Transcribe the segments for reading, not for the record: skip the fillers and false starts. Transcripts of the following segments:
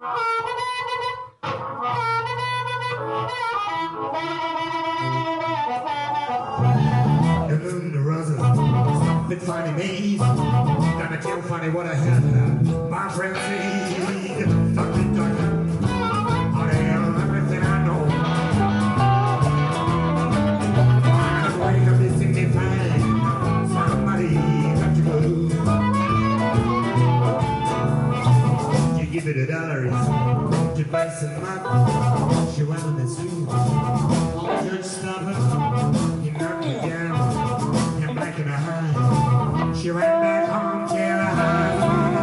The moon, the roses, something funny me. Gonna tell funny what I had. My friend said, something done. I'll tell everything I know. I'm gonna wake up this in the fine. Somebody got to go. You give it $1 to buy some mud. She went on the street. Church stopper. You knocked me down. You're black and a high. She went back home till I high.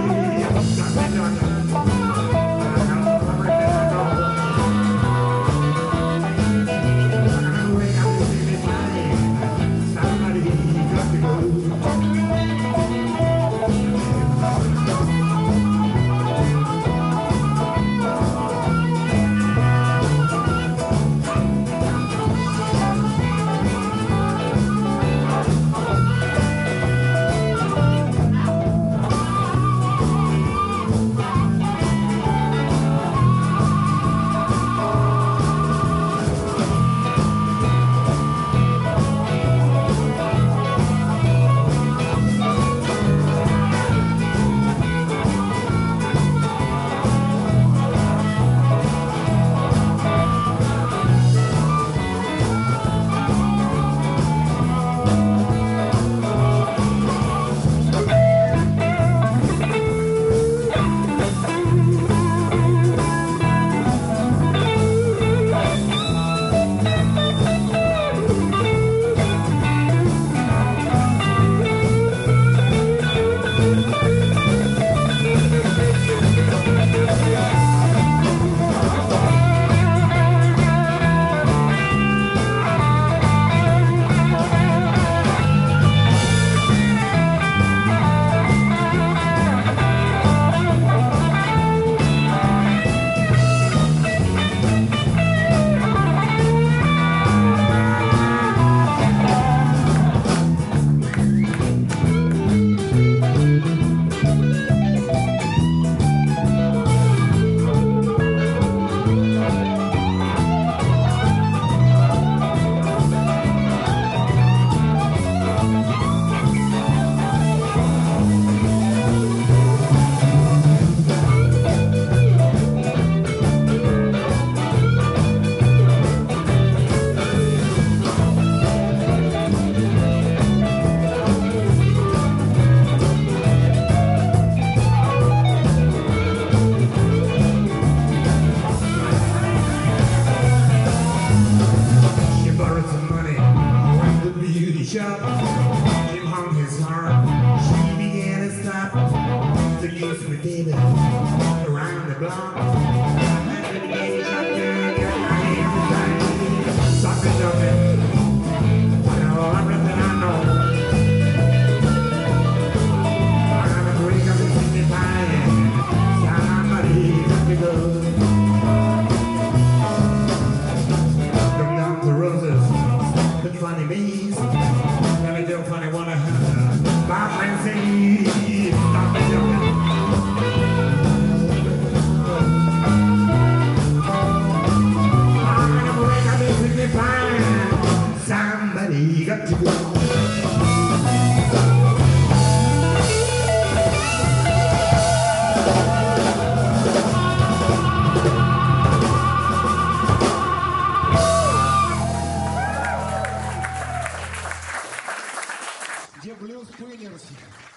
Shop. Jim hung his heart. She began to stop. The kids with David around the block. And the gate up there, got my hands inside. Sucker jumping. I know everything I know. I'm gonna break up this in the time. Somebody got to go. Bring down the roses. The funny bees. Don't funny wanna have my friends say stop it jumping. I'm gonna break up this in the fine. Somebody got to go. Где блюз пынерский?